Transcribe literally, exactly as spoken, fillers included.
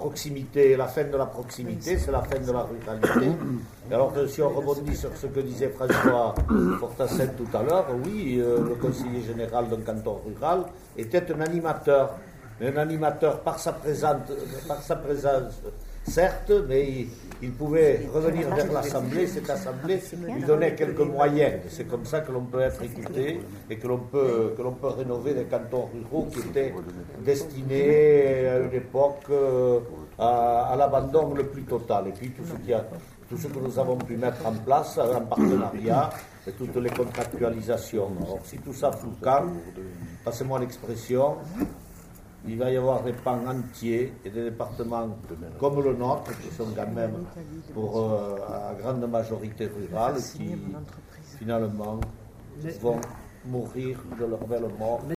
proximité, la fin de la proximité, c'est la fin de la ruralité. Et alors que si on rebondit sur ce que disait François Fortassin tout à l'heure, oui, euh, le conseiller général d'un canton rural était un animateur. Mais un animateur par sa présence, par sa présence certes, mais il, il pouvait revenir vers l'Assemblée. Cette Assemblée lui donnait quelques moyens. C'est comme ça que l'on peut être écouté et que l'on peut, que l'on peut rénover des cantons ruraux qui étaient destinés à une époque euh, à, à l'abandon le plus total. Et puis tout ce, qui a, tout ce que nous avons pu mettre en place en partenariat et toutes les contractualisations. Alors si tout ça fout le camp, passez-moi l'expression, il va y avoir des pans entiers et des départements comme le nôtre, qui sont quand même pour euh, la grande majorité rurale, qui finalement vont mourir de leur belle mort.